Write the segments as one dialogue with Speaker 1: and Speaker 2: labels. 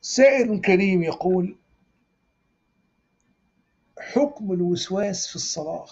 Speaker 1: سائل كريم يقول: حكم الوسواس في الصلاة؟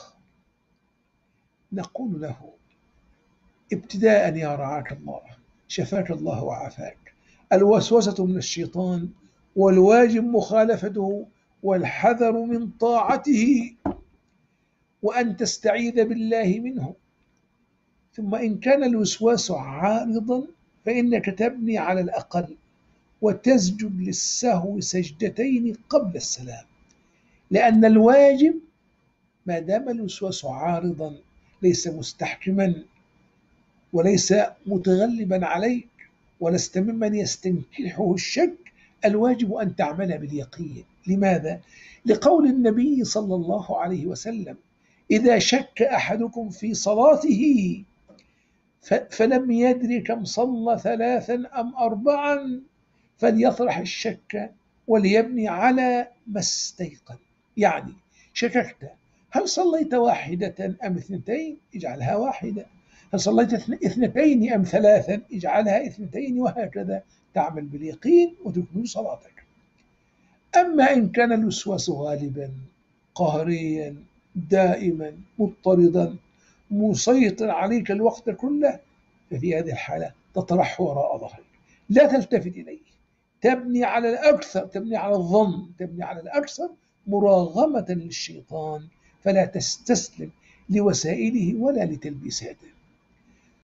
Speaker 1: نقول له: ابتداء يا رعاك الله، شفاك الله وعافاك، الوسوسة من الشيطان، والواجب مخالفته، والحذر من طاعته، وأن تستعيذ بالله منه. ثم إن كان الوسواس عارضا فإنك تبني على الأقل وتسجد للسهو سجدتين قبل السلام، لأن الواجب ما دام الوسواس عارضا ليس مستحكما وليس متغلبا عليك ولست ممن يستنكحه الشك، الواجب أن تعمل باليقين. لماذا؟ لقول النبي صلى الله عليه وسلم: إذا شك أحدكم في صلاته فلم يدر كم صلى ثلاثا أم أربعا فليطرح الشك وليبني على ما استيقن. يعني شككت، هل صليت واحدة أم اثنتين؟ اجعلها واحدة. هل صليت اثنتين أم ثلاثا؟ اجعلها اثنتين، وهكذا تعمل باليقين وتكمل صلاتك. أما إن كان الوسواس غالبا قهريا دائما مضطردا مسيطر عليك الوقت كله، ففي هذه الحالة تطرح وراء ظهرك، لا تلتفت إليه، تبني على الأكثر، تبني على الظن، تبني على الأكثر مراغمة للشيطان، فلا تستسلم لوسائله ولا لتلبيساته.